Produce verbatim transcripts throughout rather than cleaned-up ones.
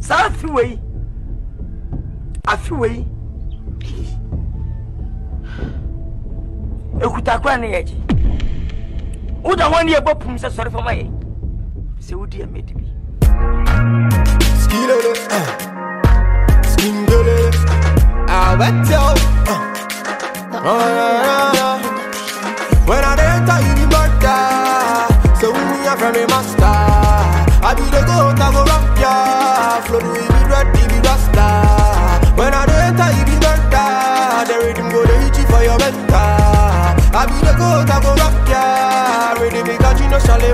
South way. Afiway. Ekutakwa na yaji. Uda wani ya bopum sa sorry for my. Se udi ya medibi. Skilele. Skindele. I went out. When I enter you the murder. So when me a from a master. I be the goat, I go rock ya. Flow the way be red, be rasta. When I enter you the murder. The rhythm go to hit you for your mental. I be the goat, I go rock ya. Ready because you know Charlie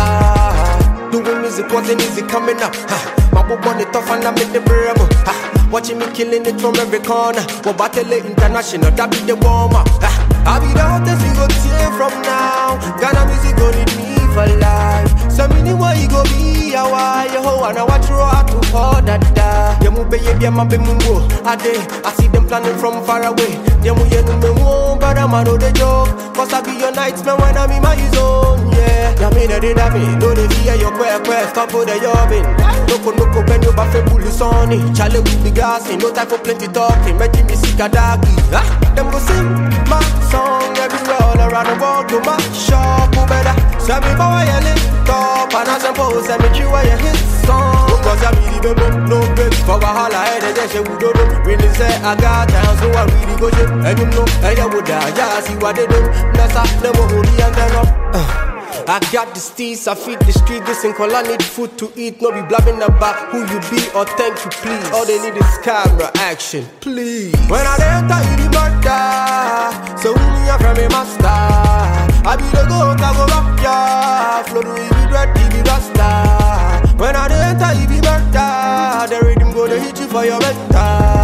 Mappa. Doing music wasn't easy coming up. Ha. My book on it tough and I make the bravo. Ha. Watching me killing it from every corner. Well, battle international, that be the warm up. Ha. I be the hottest you go see from now. Ghana music go need me for life. So many why you go be a why you ho and I watch you out to for that da. You move baby be my be mumbo. I day I see them planning from far away. You move you know me won't but I'm know the joke. Cause I be your nightmare when I'm in my zone. Yeah. Ya me the da me do the fear your quest quest stop for the jobbing. Noko noko when you bafe bully sonny. Charlie with the gas no time for plenty talking. Making me sick a doggy. Ah, them go sing my song everywhere all around the world to my shop who better. So me power yelling top and I suppose I make you a hit song. Cause I really don't know no break for a holla head and just we don't know. Really say I got time so I really go shit. And you know I would die, yeah, see what they do. That's how them holy and then up. I got the steez, I feed the street. This in call I need food to eat. No be blabbing about who you be or thank you please. All they need is camera action, please. When I enter you the murder. So when me a from a master. I be the goat, I go rock ya. Flow the way be red, be rasta. When I enter you the murder. The rhythm go to hit you for your mental.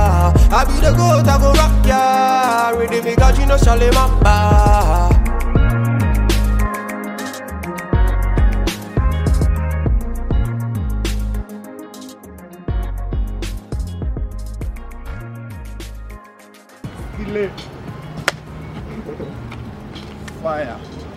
I be the goat, I go rock ya. Rhythm because you know Charlie Mappa. Fire.